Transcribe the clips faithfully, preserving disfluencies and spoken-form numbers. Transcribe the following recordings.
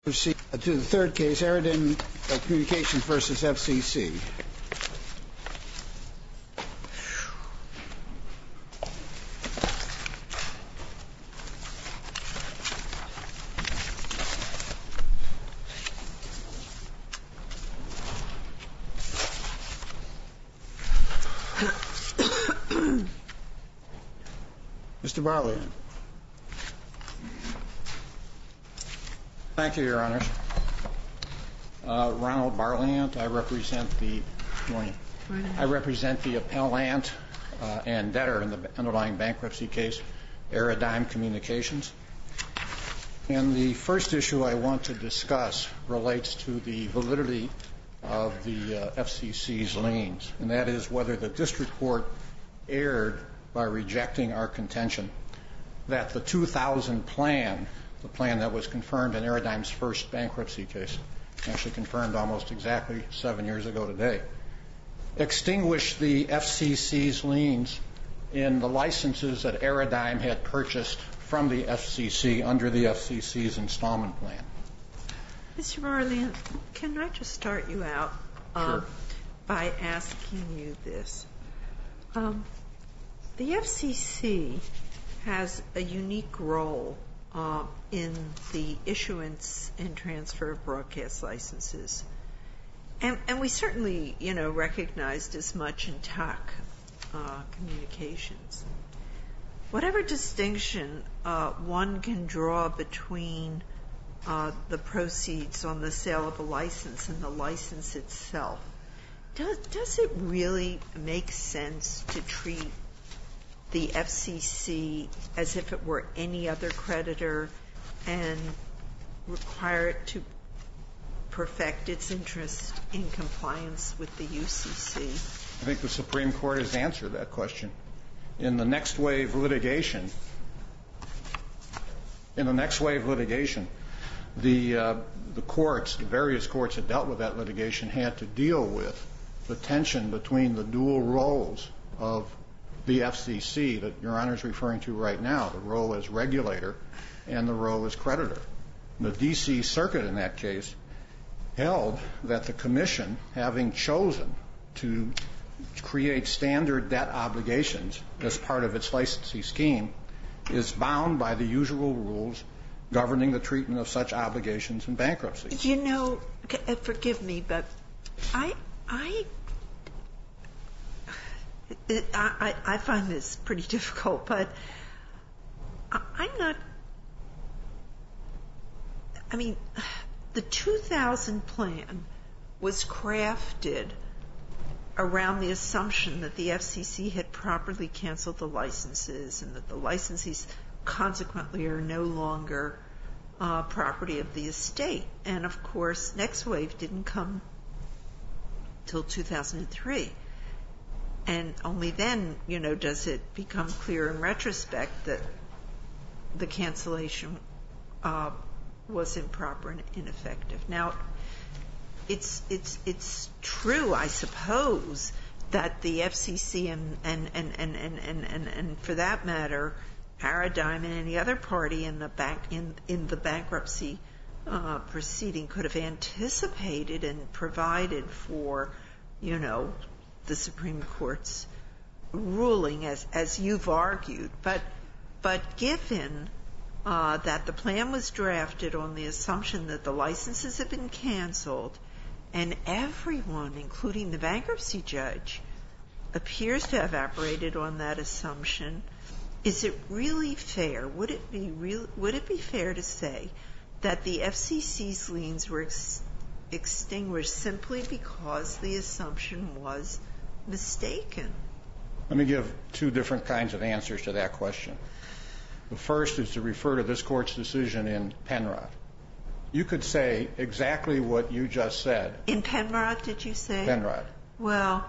Proceed to the third case, Aradigm Communications versus F C C. Mister Barlian. Thank you, Your Honors. Uh, Ronald Barliant. I represent the morning. Morning. I represent the appellant uh, and debtor in the underlying bankruptcy case, Aradigm Communications. And the first issue I want to discuss relates to the validity of the uh, F C C's liens, and that is whether the district court erred by rejecting our contention that the two thousand plan, the plan that was confirmed in Aradigm's first bankruptcy case, actually confirmed almost exactly seven years ago today, extinguished the F C C's liens in the licenses that Aradigm had purchased from the F C C under the F C C's installment plan. Mister Barliant, can I just start you out uh, sure. by asking you this? Um, the F C C has a unique role uh, in the issuance and transfer of broadcast licenses. And, and we certainly, you know, recognized as much in T A C uh, communications. Whatever distinction uh, one can draw between uh, the proceeds on the sale of a license and the license itself, does, does it really make sense to treat the F C C as if it were any other creditor and require it to perfect its interest in compliance with the U C C? I think the Supreme Court has answered that question. In the next wave litigation, in the next wave litigation, the uh, the courts, the various courts that dealt with that litigation, had to deal with the tension between the dual roles of the F C C that Your Honor is referring to right now, the role as regulator and the role as creditor. The D C Circuit in that case held that the Commission, having chosen to create standard debt obligations as part of its licensing scheme, is bound by the usual rules governing the treatment of such obligations in bankruptcy. You know, forgive me, but I, I, I, I find this pretty difficult, but I'm not, I mean, the two thousand plan was crafted around the assumption that the F C C had properly canceled the licenses and that the licensees consequently are no longer uh, property of the estate. And of course, Next Wave didn't come till two thousand three. And only then, you know, does it become clear in retrospect that the cancellation uh, was improper and ineffective. Now, It's it's it's true, I suppose, that the F C C and and and and and and, and, and for that matter, Aradigm and any other party in the bank in in the bankruptcy uh, proceeding could have anticipated and provided for, you know, the Supreme Court's ruling as as you've argued. But but given uh, that the plan was drafted on the assumption that the licenses had been canceled, and everyone, including the bankruptcy judge, appears to have operated on that assumption, is it really fair? Would it be real? Would it be fair to say that the F C C's liens were ex- extinguished simply because the assumption was mistaken? Let me give two different kinds of answers to that question. The first is to refer to this Court's decision in Penrod. You could say exactly what you just said. In Penrod, did you say? Penrod. Well,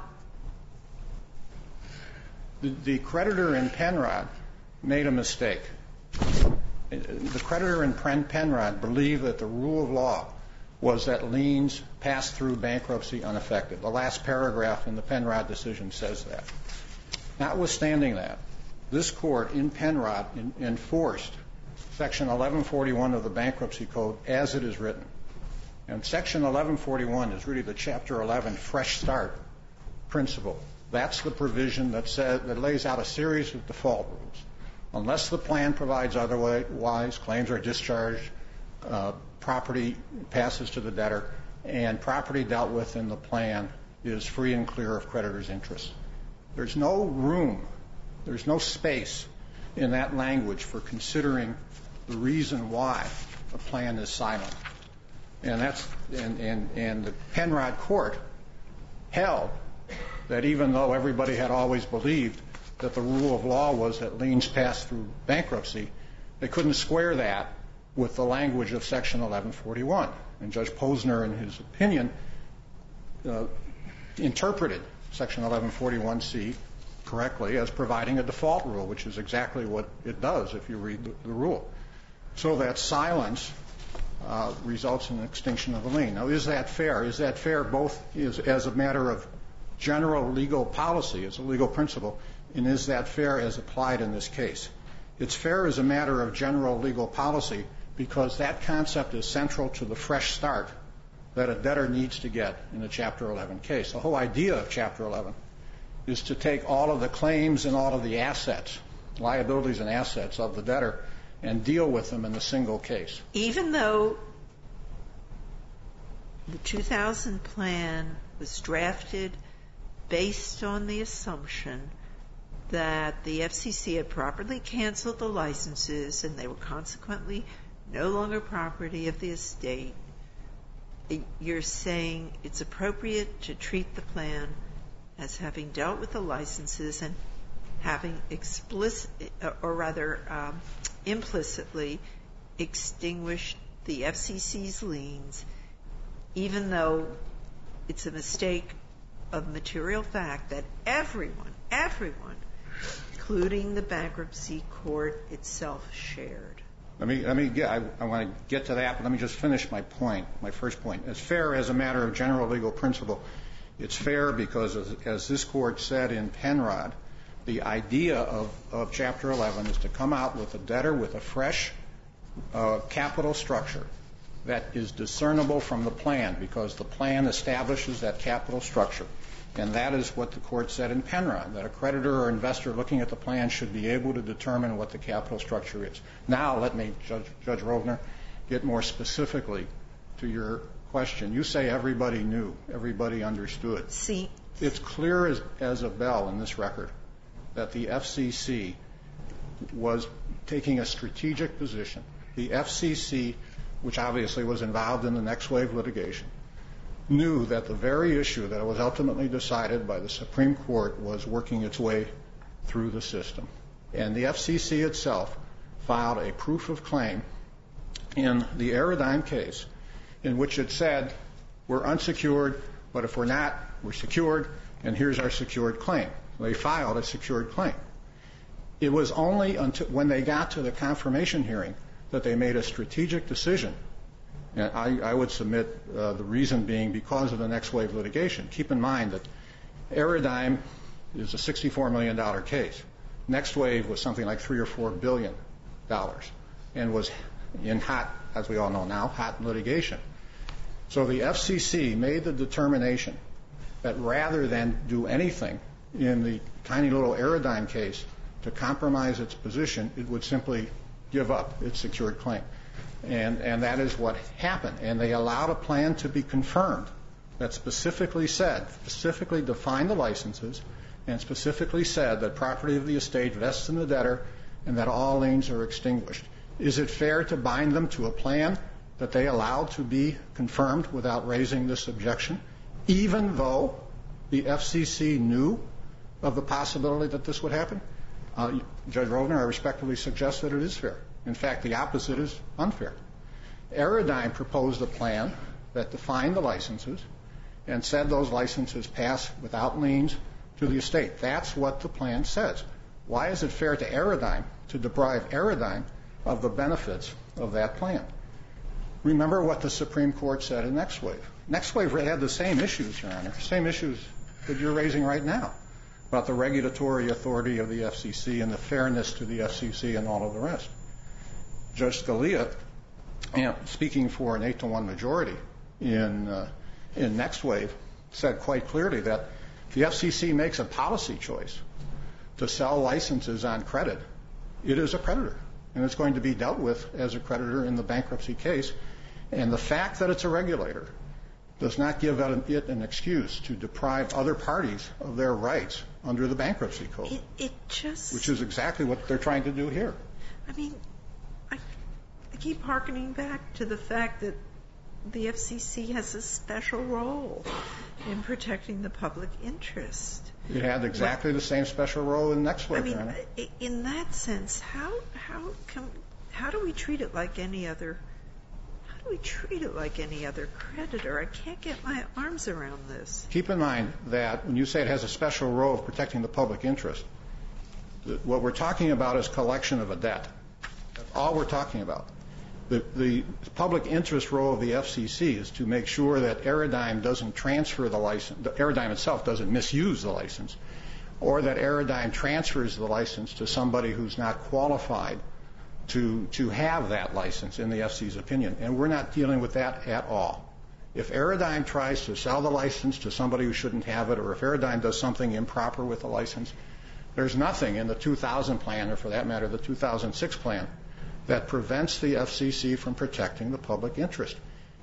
the, the creditor in Penrod made a mistake. The creditor in Penrod believed that the rule of law was that liens passed through bankruptcy unaffected. The last paragraph in the Penrod decision says that. Notwithstanding that, this Court in Penrod in, enforced Section eleven forty-one of the Bankruptcy Code as it is written. And Section eleven forty-one is really the Chapter eleven fresh start principle. That's the provision that says, that lays out a series of default rules. Unless the plan provides otherwise, claims are discharged, uh, property passes to the debtor, and property dealt with in the plan is free and clear of creditors' interests. There's no room, there's no space in that language for considering the reason why a plan is silent. And that's and, and, and the Penrod Court held that even though everybody had always believed that the rule of law was that liens passed through bankruptcy, they couldn't square that with the language of Section eleven forty-one. And Judge Posner, in his opinion, uh, interpreted Section eleven forty-one C correctly as providing a default rule, which is exactly what it does if you read the, the rule. So that silence uh, results in the extinction of a lien. Now, is that fair? Is that fair both is, as a matter of general legal policy, as a legal principle, and is that fair as applied in this case? It's fair as a matter of general legal policy because that concept is central to the fresh start that a debtor needs to get in a Chapter eleven case. The whole idea of Chapter eleven is to take all of the claims and all of the assets, liabilities and assets of the debtor, and deal with them in a single case. Even though the two thousand plan was drafted based on the assumption that the F C C had properly canceled the licenses and they were consequently no longer property of the estate, you're saying it's appropriate to treat the plan as having dealt with the licenses and having explicit, or rather um, implicitly extinguished the F C C's liens, even though it's a mistake of material fact that everyone, everyone, including the bankruptcy court itself, shared. Let me, let me get, I, I want to get to that, but let me just finish my point, my first point. As fair as a matter of general legal principle, it's fair because, as, as this court said in Penrod, the idea of, of Chapter eleven is to come out with a debtor with a fresh uh, capital structure that is discernible from the plan because the plan establishes that capital structure. And that is what the court said in Penrod, that a creditor or investor looking at the plan should be able to determine what the capital structure is. Now, let me, Judge, Judge Rovner, get more specifically to your question. You say everybody knew, everybody understood. See, it's clear as, as a bell in this record that the F C C was taking a strategic position. The F C C, which obviously was involved in the next wave litigation, knew that the very issue that was ultimately decided by the Supreme Court was working its way through the system. And the F C C itself filed a proof of claim in the Aerodyne case in which it said, we're unsecured, but if we're not, we're secured, and here's our secured claim. They filed a secured claim. It was only until when they got to the confirmation hearing that they made a strategic decision. And I, I would submit uh, the reason being because of the next wave litigation. Keep in mind that Aerodyne is a sixty-four million dollars case. Next wave was something like three or four billion dollars and was in hot, as we all know now, hot litigation. So the F C C made the determination that rather than do anything in the tiny little Aerodyne case to compromise its position, it would simply give up its secured claim. And, and that is what happened. And they allowed a plan to be confirmed that specifically said, specifically defined the licenses, and specifically said that property of the estate vests in the debtor and that all liens are extinguished. Is it fair to bind them to a plan that they allowed to be confirmed without raising this objection, even though the F C C knew of the possibility that this would happen? Uh, Judge Rovner, I respectfully suggest that it is fair. In fact, the opposite is unfair. Aerodyne proposed a plan that defined the licenses and said those licenses pass without liens to the estate. That's what the plan says. Why is it fair to Aerodyne to deprive Aerodyne of the benefits of that plan? Remember what the Supreme Court said in Next Wave. Next Wave had the same issues, Your Honor, same issues that you're raising right now about the regulatory authority of the F C C and the fairness to the F C C and all of the rest. Judge Scalia, and speaking for an eight to one majority in uh, in Next Wave, said quite clearly that the F C C makes a policy choice to sell licenses on credit. It is a creditor, and it's going to be dealt with as a creditor in the bankruptcy case. And the fact that it's a regulator does not give it an excuse to deprive other parties of their rights under the bankruptcy code, it, it just, which is exactly what they're trying to do here. I mean, I, I keep hearkening back to the fact that the F C C has a special role in protecting the public interest. It had exactly the same special role in Next Wave. I mean, in that sense, how how can how do we treat it like any other? How do we treat it like any other creditor? I can't get my arms around this. Keep in mind that when you say it has a special role of protecting the public interest, what we're talking about is collection of a debt. That's all we're talking about. The, the public interest role of the F C C is to make sure that Aradigm doesn't transfer the license, Aradigm itself doesn't misuse the license, or that Aradigm transfers the license to somebody who's not qualified to, to have that license in the F C C's opinion. And we're not dealing with that at all. If Aradigm tries to sell the license to somebody who shouldn't have it, or if Aradigm does something improper with the license, there's nothing in the two thousand plan, or for that matter, the two thousand six plan, that prevents the F C C from protecting the public interest.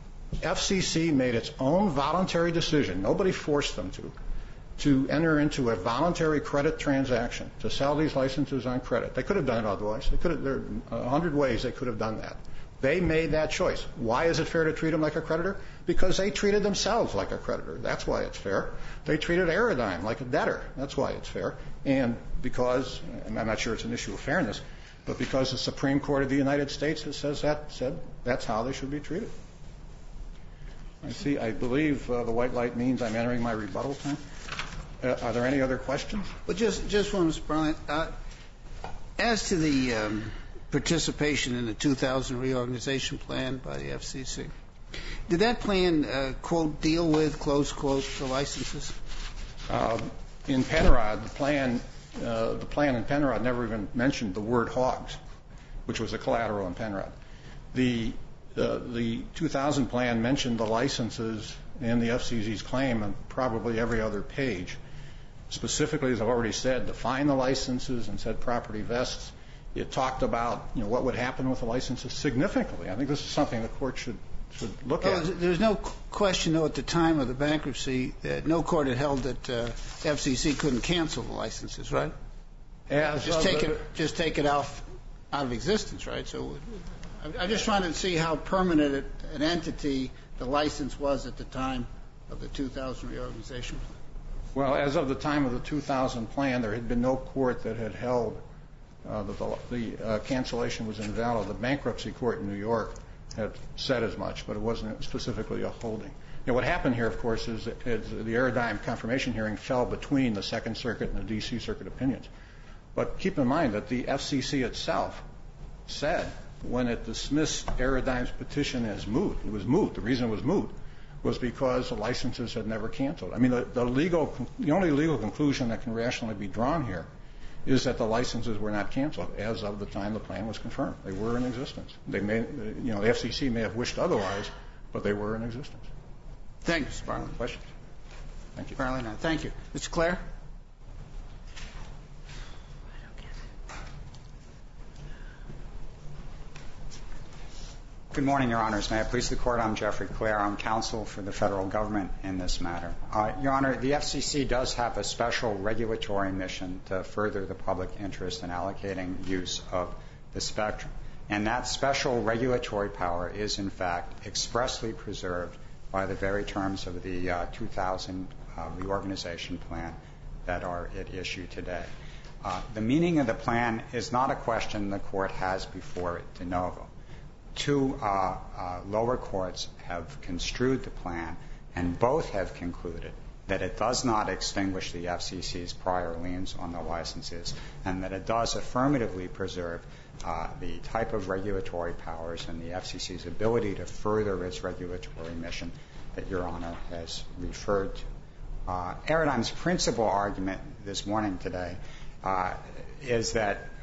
F C C made its own voluntary decision, nobody forced them to, to enter into a voluntary credit transaction to sell these licenses on credit. They could have done it otherwise. They could have, there are a hundred ways they could have done that. They made that choice. Why is it fair to treat them like a creditor? Because they treated themselves like a creditor. That's why it's fair. They treated Aradigm like a debtor. That's why it's fair. And because, and I'm not sure it's an issue of fairness, but because the Supreme Court of the United States has says that, said that's how they should be treated. I see, I believe uh, the white light means I'm entering my rebuttal time. Uh, are there any other questions? Well, just, just one, Mister Bryant. Uh, as to the um, participation in the two thousand reorganization plan by the F C C, did that plan, uh, quote, deal with, close quote, the licenses? Uh, in Penrod, the plan Uh, the plan in Penrod never even mentioned the word hogs, which was a collateral in Penrod. The uh, the two thousand plan mentioned the licenses in the F C C's claim on probably every other page. Specifically, as I've already said, defined the licenses and said property vests. It talked about, you know, what would happen with the licenses significantly. I think this is something the court should should look well, at. There's no question, though, at the time of the bankruptcy that no court had held that uh, F C C couldn't cancel the licenses, right? As just take the, it, just take it off out of existence, right? So I'm just trying to see how permanent an entity the license was at the time of the two thousand reorganization plan. Well, as of the time of the two thousand plan, there had been no court that had held uh, that the, the uh, cancellation was invalid. The bankruptcy court in New York had said as much, but it wasn't specifically a holding. You know, what happened here, of course, is, is the Aradigm confirmation hearing fell between the Second Circuit and the D C Circuit opinions. But keep in mind that the F C C itself said when it dismissed Aradigm's petition as moot, it was moot. The reason it was moot was because the licenses had never canceled. I mean, the, the legal, the only legal conclusion that can rationally be drawn here is that the licenses were not canceled as of the time the plan was confirmed. They were in existence. They may, you know, the F C C may have wished otherwise, but they were in existence. Thank you, Mister Barley. Questions? Thank you. Barley, no. Thank you. Mister Clare? Good morning, Your Honors. May I please the Court? I'm Jeffrey Clare. I'm counsel for the federal government in this matter. Uh, Your Honor, the F C C does have a special regulatory mission to further the public interest in allocating use of the spectrum. And that special regulatory power is, in fact, expressly preserved by the very terms of the uh, two thousand uh, reorganization plan that are at issue today. Uh, the meaning of the plan is not a question the Court has before it de novo. Two uh, uh, lower courts have construed the plan, and both have concluded that it does not extinguish the F C C's prior liens on the licenses, and that it does affirmatively preserve uh, the type of regulatory powers and the F C C's ability to further its regulatory mission that Your Honor has referred to. Uh, Aradigm's principal argument this morning today uh, is that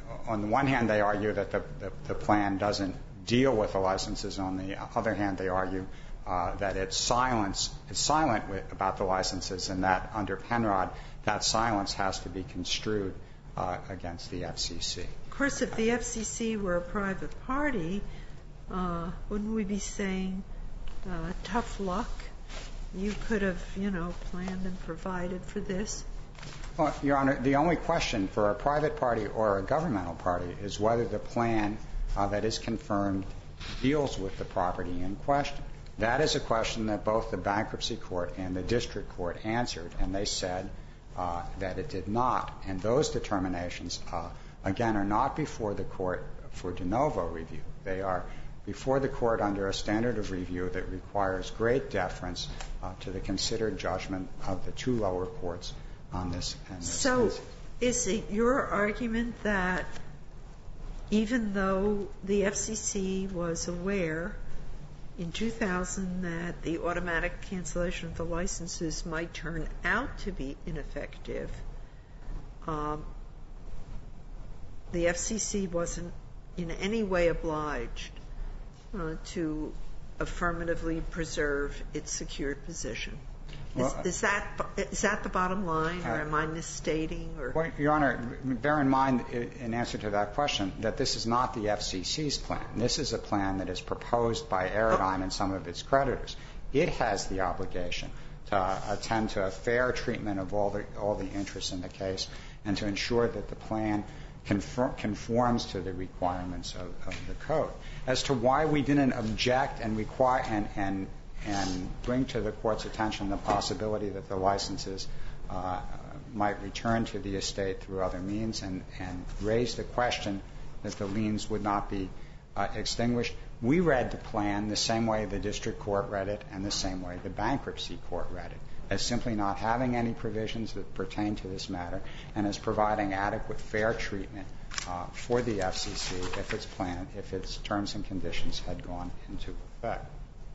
on the one hand, they argue that the, the, the plan doesn't deal with the licenses. On the other hand, they argue uh, that it's silence, it's silent with, about the licenses, and that under Penrod, that silence has to be construed uh, against the F C C. Of course, if the F C C were a private party, uh, wouldn't we be saying, uh, tough luck? You could have, you know, planned and provided for this? Well, Your Honor, the only question for a private party or a governmental party is whether the plan uh, that is confirmed deals with the property in question. That is a question that both the bankruptcy court and the district court answered, and they said uh, that it did not. And those determinations, uh, again, are not before the court for de novo review. They are before the court under a standard of review that requires great deference uh, to the considered judgment of the two lower courts on this. And this so case. Is it your argument that even though the F C C was aware in two thousand that the automatic cancellation of the licenses might turn out to be ineffective, um, the F C C wasn't in any way obliged uh, to affirmatively preserve its secured position? Well, is, is that is that the bottom line, or am I misstating? Or well, Your Honor, bear in mind, in answer to that question, that this is not the F C C's plan. This is a plan that is proposed by Aerodyne and some of its creditors. It has the obligation to attend to a fair treatment of all the all the interests in the case, and to ensure that the plan conform, conforms to the requirements of, of the code. As to why we didn't object and require and and and bring to the court's attention the possibility that the licenses uh, might return to the estate through other means, and, and raise the question that the liens would not be uh, extinguished. We read the plan the same way the district court read it and the same way the bankruptcy court read it, as simply not having any provisions that pertain to this matter, and as providing adequate fair treatment uh, for the F C C if its plan, if its terms and conditions had gone into effect.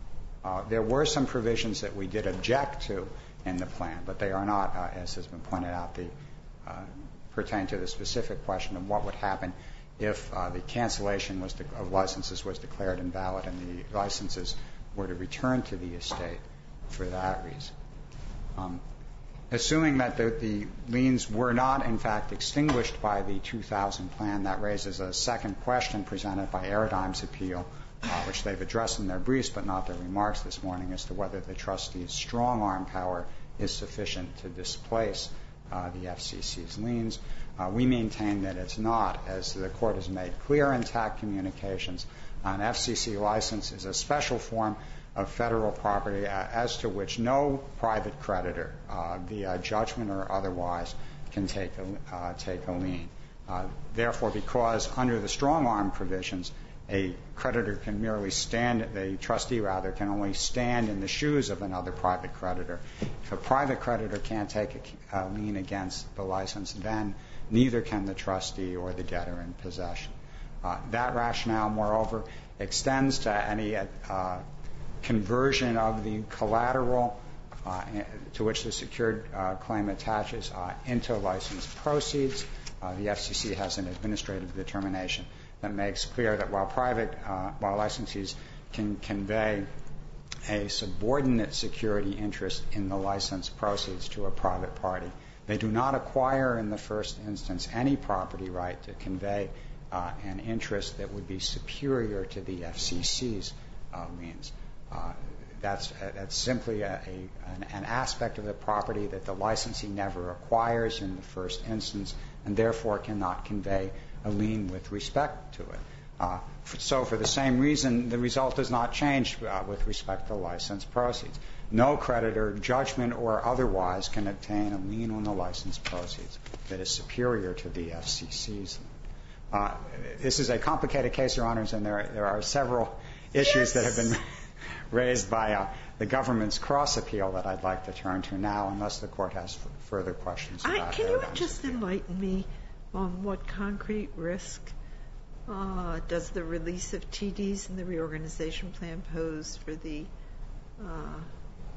Uh, there were some provisions that we did object to in the plan, but they are not, uh, as has been pointed out, the, uh, pertain to the specific question of what would happen if uh, the cancellation was de- of licenses was declared invalid and the licenses were to return to the estate for that reason. Um, assuming that the, the liens were not, in fact, extinguished by the two thousand plan, that raises a second question presented by Aerodyne's appeal, Uh, which they've addressed in their briefs but not their remarks this morning, as to whether the trustee's strong-arm power is sufficient to displace uh, the F C C's liens. Uh, we maintain that it's not, as the court has made clear in T A C Communications. An F C C license is a special form of federal property uh, as to which no private creditor, uh, via judgment or otherwise, can take a, uh, take a lien. Uh, therefore, because under the strong-arm provisions, a creditor can merely stand, the trustee rather, can only stand in the shoes of another private creditor. If a private creditor can't take a, a lien against the license, then neither can the trustee or the debtor in possession. Uh, that rationale, moreover, extends to any uh, conversion of the collateral uh, to which the secured uh, claim attaches uh, into license proceeds. Uh, the F C C has an administrative determination that makes clear that while private, uh, while licensees can convey a subordinate security interest in the license proceeds to a private party, they do not acquire in the first instance any property right to convey uh, an interest that would be superior to the F C C's uh, liens. Uh, that's, uh, that's simply a, a, an, an aspect of the property that the licensee never acquires in the first instance, and therefore cannot convey a lien with respect to it. Uh, so for the same reason, the result does not change uh, with respect to license proceeds. No creditor, judgment or otherwise, can obtain a lien on the license proceeds that is superior to the F C C's. Uh, this is a complicated case, Your Honors, and there, there are several issues yes. that have been raised by uh, the government's cross-appeal that I'd like to turn to now, unless the Court has f- further questions about I, Can you just appeal. enlighten me on what concrete risk uh, does the release of T Ds in the reorganization plan pose for the uh,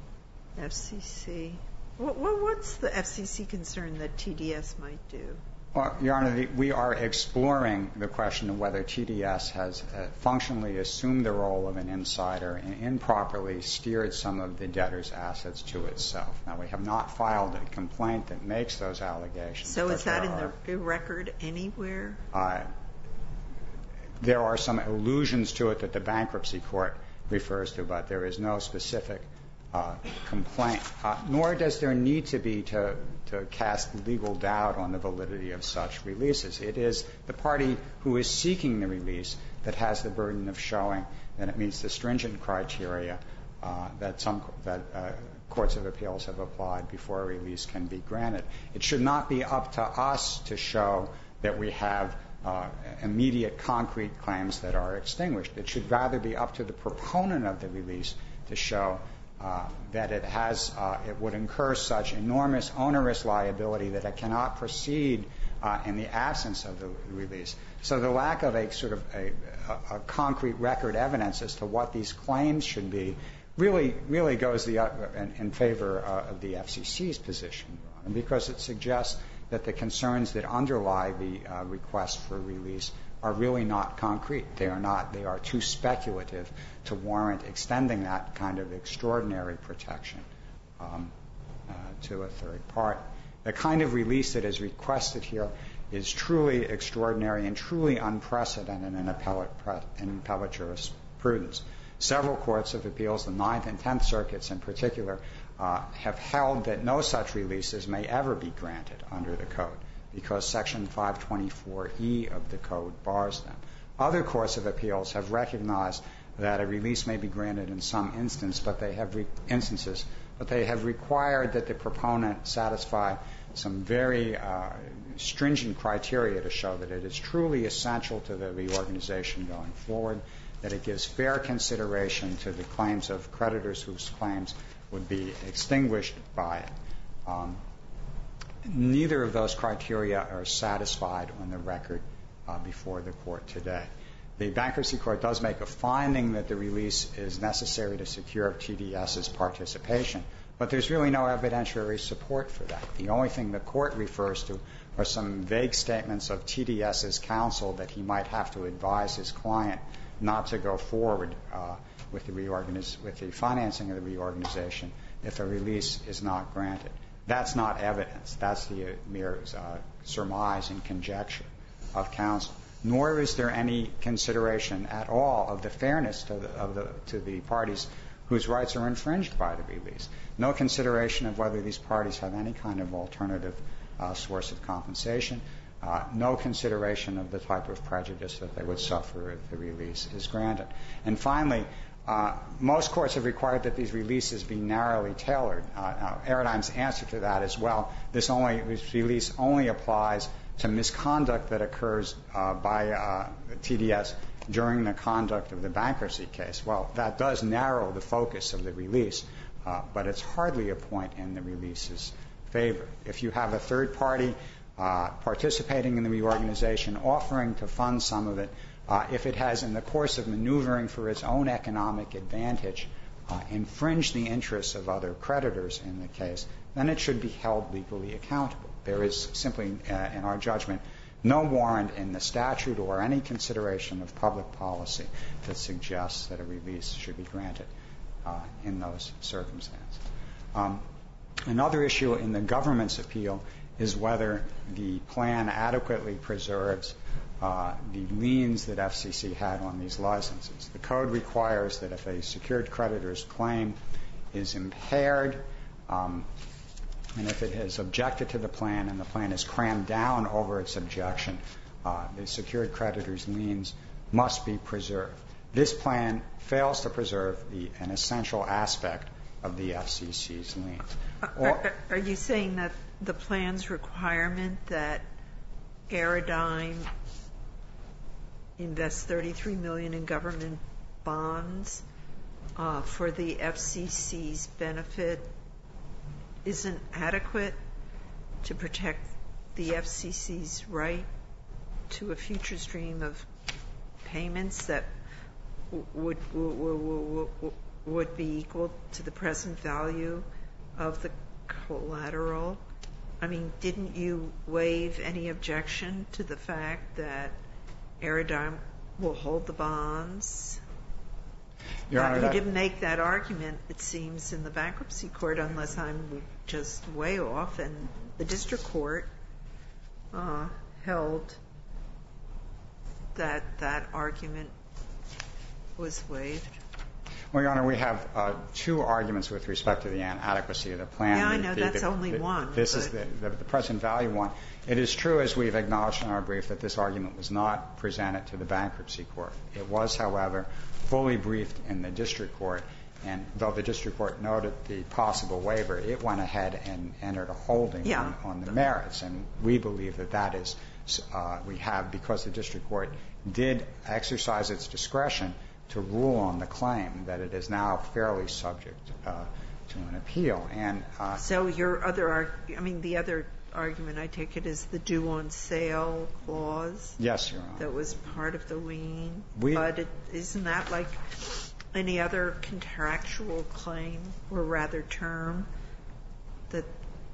F C C? What, what, what's the F C C concern that T D S might do? Well, Your Honor, the, we are exploring the question of whether T D S has uh, functionally assumed the role of an insider and improperly steered some of the debtor's assets to itself. Now, we have not filed a complaint that makes those allegations. So is that in are, the record anywhere? Uh, there are some allusions to it that the bankruptcy court refers to, but there is no specific uh, complaint, uh, nor does there need to be to, to cast legal doubt on the validity of such releases. It is the party who is seeking the release that has the burden of showing that it meets the stringent criteria uh, that some that uh, courts of appeals have applied before a release can be granted. It should not be up to us to show that we have uh, immediate concrete claims that are extinguished. It should rather be up to the proponent of the release to show Uh, that it has, uh, it would incur such enormous onerous liability that it cannot proceed uh, in the absence of the release. So the lack of a sort of a, a, a concrete record evidence as to what these claims should be really, really goes the, uh, in, in favor uh, of the F C C's position, because it suggests that the concerns that underlie the uh, request for release are really not concrete. They are not. They are too speculative to warrant extending that kind of extraordinary protection um, uh, to a third party. The kind of release that is requested here is truly extraordinary and truly unprecedented in appellate, in appellate jurisprudence. Several courts of appeals, the Ninth and Tenth Circuits in particular, uh, have held that no such releases may ever be granted under the Code, because Section five twenty-four E of the Code bars them. Other courts of appeals have recognized that a release may be granted in some instance, but they have re- instances, but they have required that the proponent satisfy some very uh, stringent criteria to show that it is truly essential to the reorganization going forward, that it gives fair consideration to the claims of creditors whose claims would be extinguished by it. Um, Neither of those criteria are satisfied on the record uh, before the court today. The bankruptcy court does make a finding that the release is necessary to secure T D S's participation, but there's really no evidentiary support for that. The only thing the court refers to are some vague statements of T D S's counsel that he might have to advise his client not to go forward uh, with the reorganiz- with the financing of the reorganization if a release is not granted. That's not evidence. That's the uh, mere uh, surmise and conjecture of counsel. Nor is there any consideration at all of the fairness to the, of the, to the parties whose rights are infringed by the release. No consideration of whether these parties have any kind of alternative uh, source of compensation. Uh, no consideration of the type of prejudice that they would suffer if the release is granted. And finally, Uh, most courts have required that these releases be narrowly tailored. Uh, now, Aradigm's answer to that is, well, this, only, this release only applies to misconduct that occurs uh, by uh, T D S during the conduct of the bankruptcy case. Well, that does narrow the focus of the release, uh, but it's hardly a point in the release's favor. If you have a third party uh, participating in the reorganization, offering to fund some of it, Uh, if it has, in the course of maneuvering for its own economic advantage, uh, infringed the interests of other creditors in the case, then it should be held legally accountable. There is simply, uh, in our judgment, no warrant in the statute or any consideration of public policy that suggests that a release should be granted uh, in those circumstances. Um, another issue in the government's appeal is whether the plan adequately preserves Uh, the liens that F C C had on these licenses. The code requires that if a secured creditor's claim is impaired, um, and if it has objected to the plan and the plan is crammed down over its objection, uh, the secured creditor's liens must be preserved. This plan fails to preserve the, an essential aspect of the F C C's liens. Are, are you saying that the plan's requirement that Aradigm invest thirty-three million dollars in government bonds uh, for the F C C's benefit isn't adequate to protect the F C C's right to a future stream of payments that would would, would be equal to the present value of the collateral? I mean, didn't you waive any objection to the fact that Aradigm will hold the bonds? Your Honor, you that, didn't make that argument, it seems, in the bankruptcy court, unless I'm just way off. And the district court uh, held that that argument was waived. Well, Your Honor, we have uh, two arguments with respect to the inadequacy of the plan. Yeah, I the, know, the, that's the, only the, one. This is the, the, the present value one. It is true, as we've acknowledged in our brief, that this argument was not presented to the bankruptcy court. It was, however, fully briefed in the district court, and though the district court noted the possible waiver, it went ahead and entered a holding yeah. on, on the merits, and we believe that that is, uh, we have, because the district court did exercise its discretion to rule on the claim, that it is now fairly subject uh, to an appeal. And uh, so your other, arg- I mean, the other argument, I take it, is the due on sale clause. Yes, Your Honor. That was part of the lien. We, but it, isn't that like any other contractual claim, or rather term, that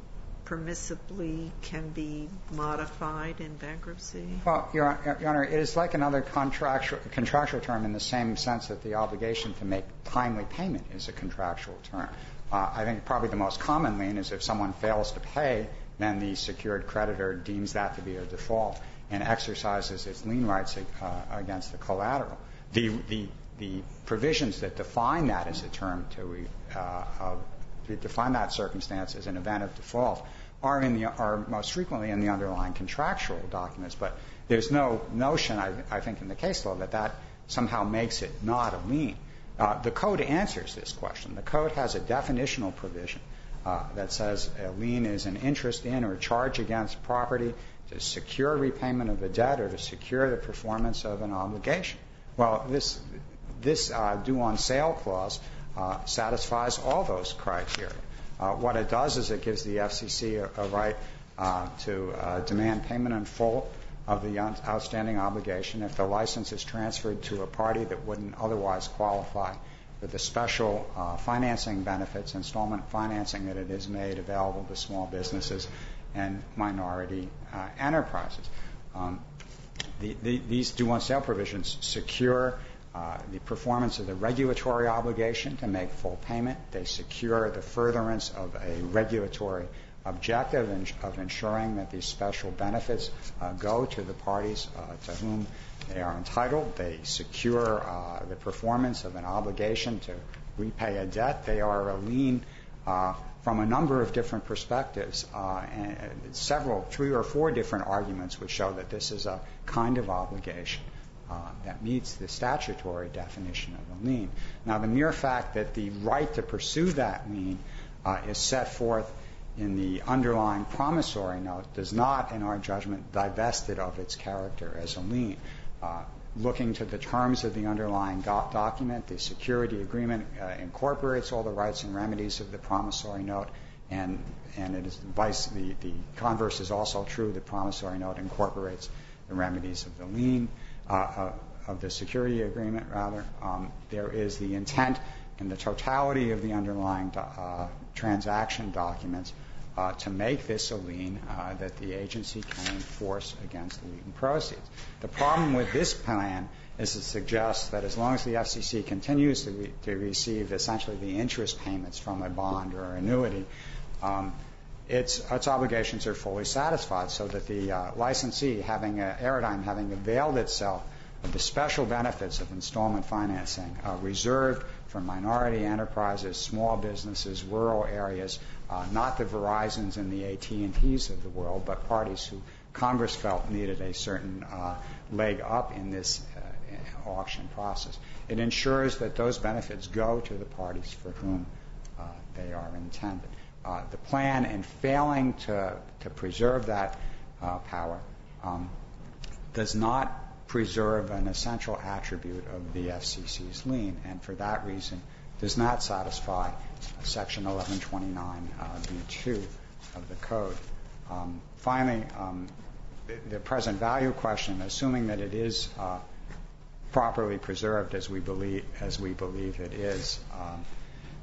permissibly can be modified in bankruptcy? Well, Your, Your Honor, it is like another contractual, contractual term in the same sense that the obligation to make timely payment is a contractual term. Uh, I think probably the most common lien is if someone fails to pay, then the secured creditor deems that to be a default and exercises its lien rights uh, against the collateral. The, the, the provisions that define that as a term to, uh, of, to define that circumstance as an event of default are in the are most frequently in the underlying contractual documents, but there's no notion, I, I think, in the case law that that somehow makes it not a lien. Uh, the code answers this question. The code has a definitional provision uh, that says a lien is an interest in or charge against property to secure repayment of a debt or to secure the performance of an obligation. Well, this this uh, due on sale clause uh, satisfies all those criteria. Uh, what it does is it gives the F C C a, a right uh, to uh, demand payment in full of the outstanding obligation if the license is transferred to a party that wouldn't otherwise qualify for the special uh, financing benefits, installment financing that it is made available to small businesses and minority uh, enterprises. Um, the, the, these due on sale provisions secure Uh, the performance of the regulatory obligation to make full payment. They secure the furtherance of a regulatory objective in, of ensuring that these special benefits uh, go to the parties uh, to whom they are entitled. They secure uh, the performance of an obligation to repay a debt. They are a lien uh, from a number of different perspectives, uh, and several, three or four different arguments would show that this is a kind of obligation Uh, that meets the statutory definition of a lien. Now, the mere fact that the right to pursue that lien uh, is set forth in the underlying promissory note does not, in our judgment, divest it of its character as a lien. Uh, looking to the terms of the underlying do- document, the security agreement uh, incorporates all the rights and remedies of the promissory note, and and it is vice the, the converse is also true. The promissory note incorporates the remedies of the lien. Uh, uh, of the security agreement, rather. Um, there is the intent in the totality of the underlying do- uh, transaction documents uh, to make this a lien uh, that the agency can enforce against the lien proceeds. The problem with this plan is it suggests that as long as the F C C continues to, re- to receive essentially the interest payments from a bond or annuity, um, Its, its obligations are fully satisfied, so that the uh, licensee, having a, Aradigm, having availed itself of the special benefits of installment financing uh, reserved for minority enterprises, small businesses, rural areas, uh, not the Verizons and the A T and T's of the world, but parties who Congress felt needed a certain uh, leg up in this uh, auction process. It ensures that those benefits go to the parties for whom uh, they are intended. Uh, the plan, in failing to, to preserve that uh, power, um, does not preserve an essential attribute of the F C C's lien, and for that reason does not satisfy Section eleven twenty-nine B two of the Code. Um, finally, um, the, the present value question, assuming that it is uh, properly preserved as we believe, as we believe it is, um,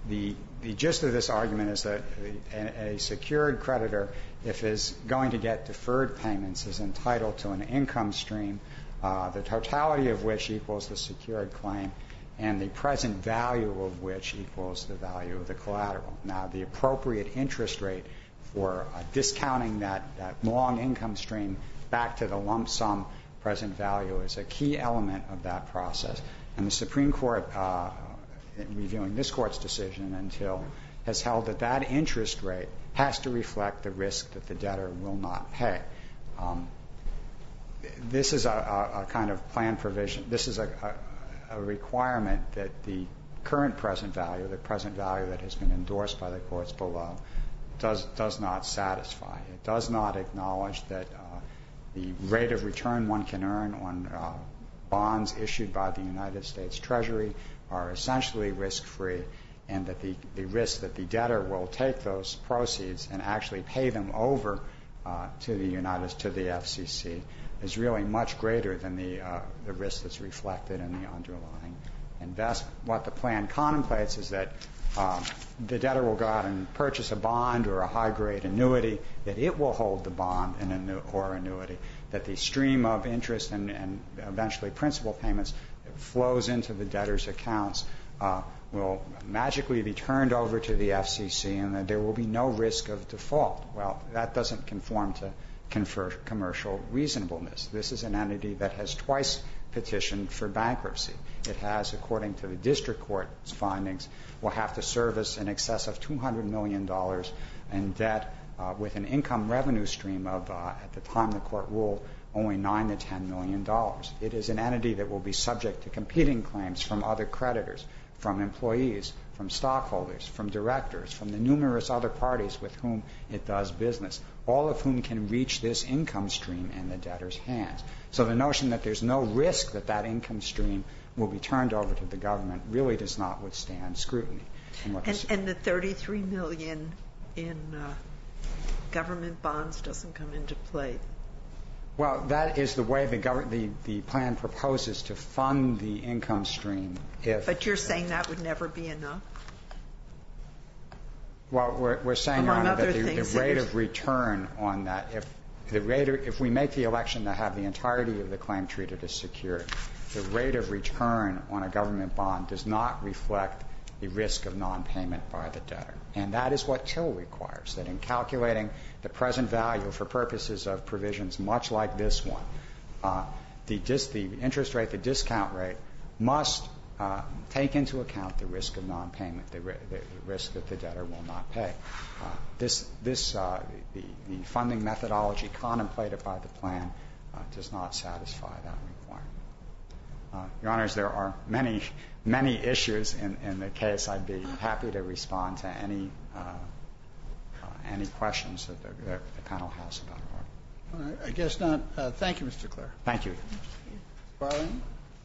the the gist of this argument is that a, a secured creditor, if is going to get deferred payments, is entitled to an income stream, uh, the totality of which equals the secured claim, and the present value of which equals the value of the collateral. Now, the appropriate interest rate for uh, discounting that, that long income stream back to the lump sum present value is a key element of that process. And the Supreme Court, uh, in reviewing this Court's decision until, has held that that interest rate has to reflect the risk that the debtor will not pay. Um, this is a, a, a kind of plan provision. This is a, a, a requirement that the current present value, the present value that has been endorsed by the courts below, does does not satisfy. It does not acknowledge that uh, the rate of return one can earn on uh, bonds issued by the United States Treasury are essentially risk-free, and that the, the risk that the debtor will take those proceeds and actually pay them over uh, to the United to the F C C is really much greater than the uh, the risk that's reflected in the underlying investment. What the plan contemplates is that um, the debtor will go out and purchase a bond or a high-grade annuity, that it will hold the bond and annu- or annuity, that the stream of interest and, and eventually principal payments that flows into the debtor's accounts uh, will magically be turned over to the F C C, and that there will be no risk of default. Well, that doesn't conform to confer commercial reasonableness. This is an entity that has twice petitioned for bankruptcy. It has, according to the district court's findings, will have to service in excess of two hundred million dollars in debt uh, with an income revenue stream of, uh, at the time the court ruled, only nine to ten million dollars. It is an entity that will be subject to competing claims from other creditors, from employees, from stockholders, from directors, from the numerous other parties with whom it does business, all of whom can reach this income stream in the debtor's hands. So the notion that there's no risk that that income stream will be turned over to the government really does not withstand scrutiny. And, what and, and the thirty-three million dollars in uh, government bonds doesn't come into play. Well, that is the way the, gov- the the plan proposes to fund the income stream. If but you're saying that would never be enough? Well, we're, we're saying, Your Honor, that the, the rate of return on that, if the rate of, if we make the election to have the entirety of the claim treated as secured, the rate of return on a government bond does not reflect the risk of non-payment by the debtor. And that is what Till requires, that in calculating the present value for purposes of provisions much like this one, uh, the, dis- the interest rate, the discount rate, must uh, take into account the risk of non-payment, the, ri- the risk that the debtor will not pay. Uh, this, this uh, the, the funding methodology contemplated by the plan uh, does not satisfy that requirement. Uh, Your Honors, there are many, many issues in, in the case. I'd be happy to respond to any uh, uh, any questions that the, the, the panel has about it. All right, I guess not. Uh, thank you, Mister Clare. Thank you. Barling?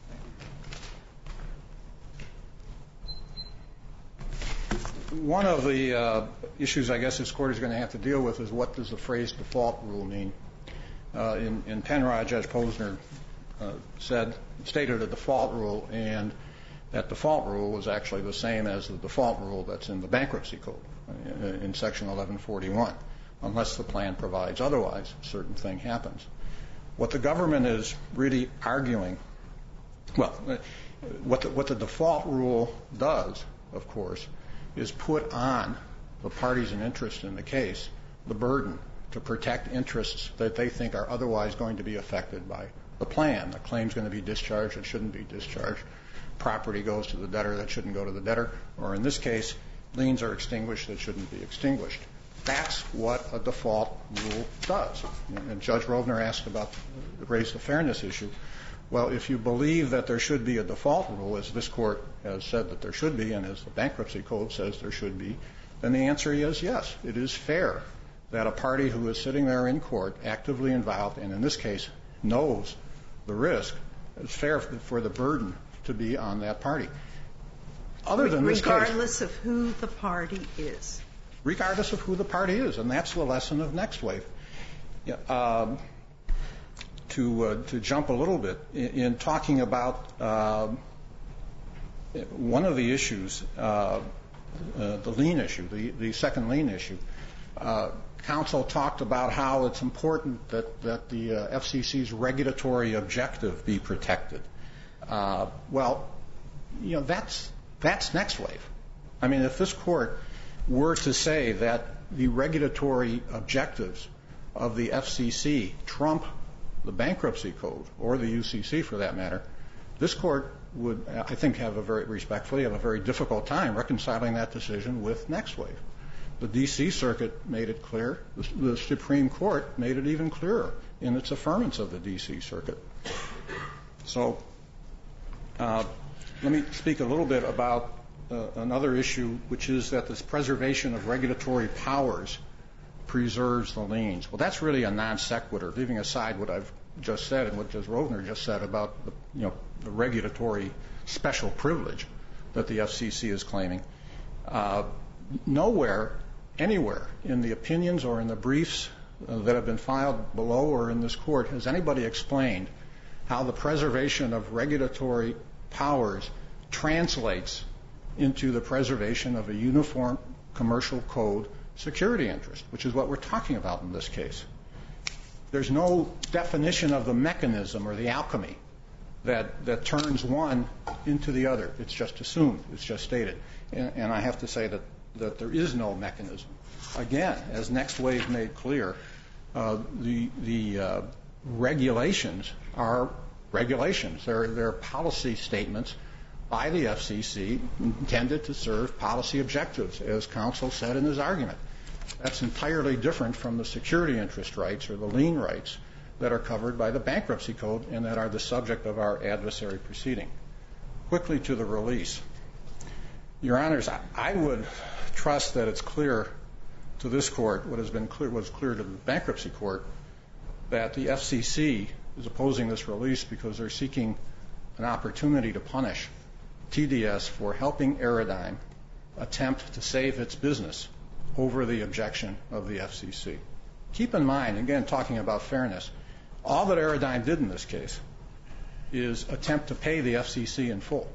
One of the uh, issues I guess this Court is going to have to deal with is what does the phrase default rule mean? Uh, in, in Penrod, Judge Posner uh, said, stated a default rule, and that default rule was actually the same as the default rule that's in the Bankruptcy Code uh, in Section eleven forty-one. Unless the plan provides otherwise, a certain thing happens. What the government is really arguing, well, what the, what the default rule does, of course, is put on the parties in interest in the case the burden to protect interests that they think are otherwise going to be affected by the plan. The claim's going to be discharged that shouldn't be discharged. Property goes to the debtor that shouldn't go to the debtor. Or in this case, liens are extinguished that shouldn't be extinguished. That's what a default rule does. And Judge Rovner asked about, raised the fairness issue. Well, if you believe that there should be a default rule, as this Court has said that there should be, and as the Bankruptcy Code says there should be, then the answer is yes, it is fair that a party who is sitting there in court, actively involved, and in this case knows the risk, it's fair for the burden to be on that party. Other than this case, regardless of who the party is. Regardless of who the party is, and that's the lesson of Next Wave. Yeah, um, to uh, to jump a little bit in, in talking about uh, one of the issues uh, uh, the lien issue, the, the second lien issue. Uh, counsel talked about how it's important that, that the uh, F C C's regulatory objective be protected. Uh, well, you know, that's, that's next wave. I mean, if this court were to say that the regulatory objectives of the F C C trump the bankruptcy code, or the U C C for that matter, this court would, I think, have a very respectfully, have a very difficult time reconciling that decision with next wave. The D C Circuit made it clear. The, the Supreme Court made it even clearer in its affirmance of the D C Circuit. So uh, let me speak a little bit about uh, another issue, which is that this preservation of regulatory powers preserves the liens. Well, that's really a non sequitur, leaving aside what I've just said and what Judge Rovner just said about the, you know, the regulatory special privilege that the F C C is claiming. Uh, nowhere, anywhere in the opinions or in the briefs uh, that have been filed below or in this court has anybody explained how the preservation of regulatory powers translates into the preservation of a uniform commercial code security interest, which is what we're talking about in this case. There's no definition of the mechanism or the alchemy that, that turns one into the other. It's just assumed. It's just stated. And, and I have to say that, that there is no mechanism. Again, as Next Wave made clear, uh, the, the uh, regulations are regulations. They're, they're policy statements by the F C C intended to serve policy objectives, as counsel said in his argument. That's entirely different from the security interest rights or the lien rights that are covered by the bankruptcy code and that are the subject of our adversary proceeding. Quickly to the release. Your Honors, I, I would trust that it's clear to this court what has been clear, was clear to the bankruptcy court, that the F C C is opposing this release because they're seeking an opportunity to punish T D S for helping Aerodyne attempt to save its business over the objection of the F C C. Keep in mind, again, talking about fairness, all that Aerodyne did in this case is attempt to pay the F C C in full.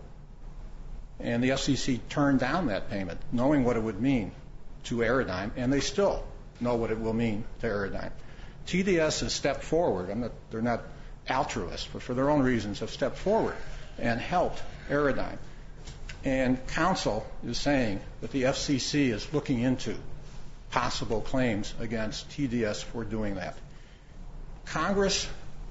And the F C C turned down that payment, knowing what it would mean to Aerodyne, and they still know what it will mean to Aerodyne. T D S has stepped forward. I'm not, they're not altruists, but for their own reasons have stepped forward and helped Aerodyne. And counsel is saying that the F C C is looking into possible claims against T D S for doing that. Congress,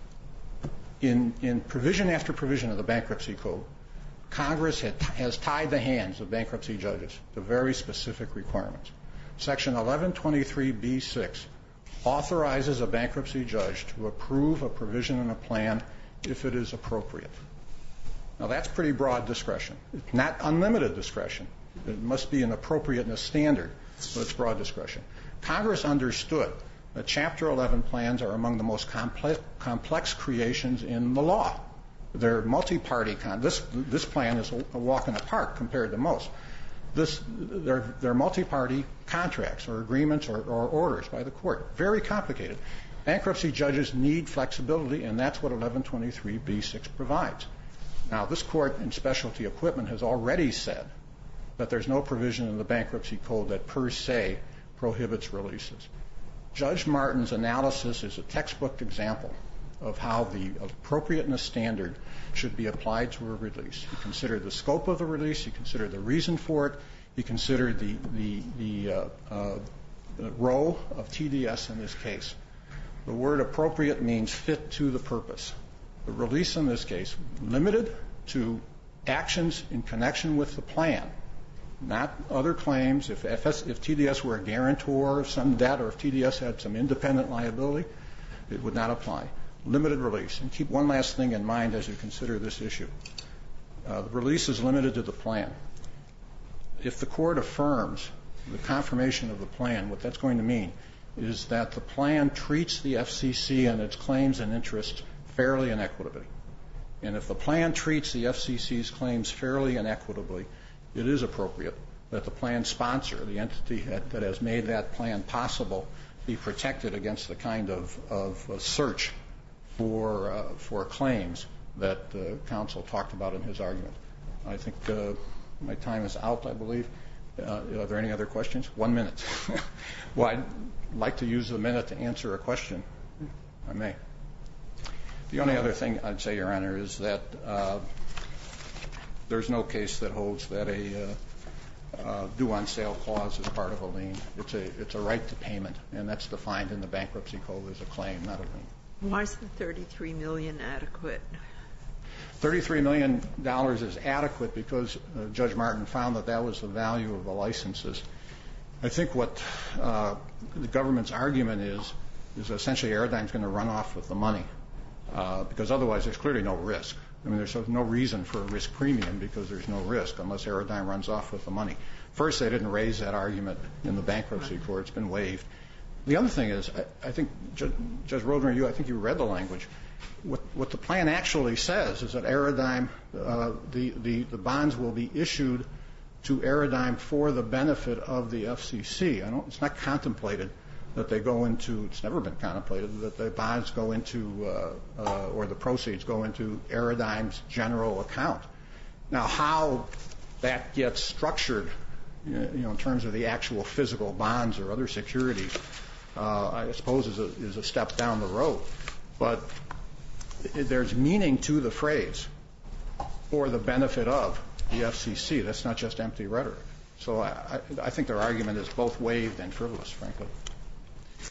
in, in provision after provision of the bankruptcy code, Congress had, has tied the hands of bankruptcy judges to very specific requirements. Section eleven twenty-three B six authorizes a bankruptcy judge to approve a provision in a plan if it is appropriate. Now, that's pretty broad discretion. It's not unlimited discretion. It must be an appropriateness standard, but it's broad discretion. Congress understood that Chapter eleven plans are among the most complex, complex creations in the law. They're multi-party. Con- this, this plan is a walk in the park compared to most. This, they're, they're multi-party contracts or agreements or, or orders by the court. Very complicated. Bankruptcy judges need flexibility, and that's what eleven twenty-three B six provides. Now, this court in specialty equipment has already said that there's no provision in the bankruptcy code that per se prohibits releases. Judge Martin's analysis is a textbook example of how the appropriateness standard should be applied to a release. He considered the scope of the release. He considered the reason for it. He considered the, the, the, uh, uh, the role of T D S in this case. The word appropriate means fit to the purpose. The release in this case, limited to actions in connection with the plan, not other claims. If, F S, if T D S were a guarantor of some debt or if T D S had some independent liability, it would not apply. Limited release. And keep one last thing in mind as you consider this issue. Uh, the release is limited to the plan. If the court affirms the confirmation of the plan, what that's going to mean is that the plan treats the F C C and its claims and interests fairly and equitably. And if the plan treats the F C C's claims fairly and equitably, it is appropriate that the plan sponsor, the entity that has made that plan possible, be protected against the kind of, of uh, search for, uh, for claims that the counsel talked about in his argument. I think uh, my time is out, I believe. Uh, are there any other questions? One minute. Well, I'd like to use the minute to answer a question. I may. The only other thing I'd say, Your Honor, is that uh, there's no case that holds that a uh, uh, due on sale clause is part of a lien. It's a it's a right to payment, and that's defined in the bankruptcy code as a claim, not a lien. Why is the thirty-three million dollars adequate? thirty-three million dollars is adequate because uh, Judge Martin found that that was the value of the licenses. I think what uh, the government's argument is, is essentially Aerodyne's going to run off with the money uh, because otherwise there's clearly no risk. I mean, there's no reason for a risk premium because there's no risk unless Aerodyne runs off with the money. First, they didn't raise that argument in the bankruptcy court. It's been waived. The other thing is, I, I think, Judge, Judge Roedner, you, I think you read the language. What, what the plan actually says is that Aerodyne, uh, the, the, the bonds will be issued to Aerodyne for the benefit of the F C C. I don't, it's not contemplated that they go into, it's never been contemplated that the bonds go into, uh, uh, or the proceeds go into Aerodyne's general account. Now, how that gets structured, you know, in terms of the actual physical bonds or other securities, uh, I suppose is a, is a step down the road. But there's meaning to the phrase for the benefit of the F C C. That's not just empty rhetoric. So I, I, I think their argument is both waived and frivolous, frankly.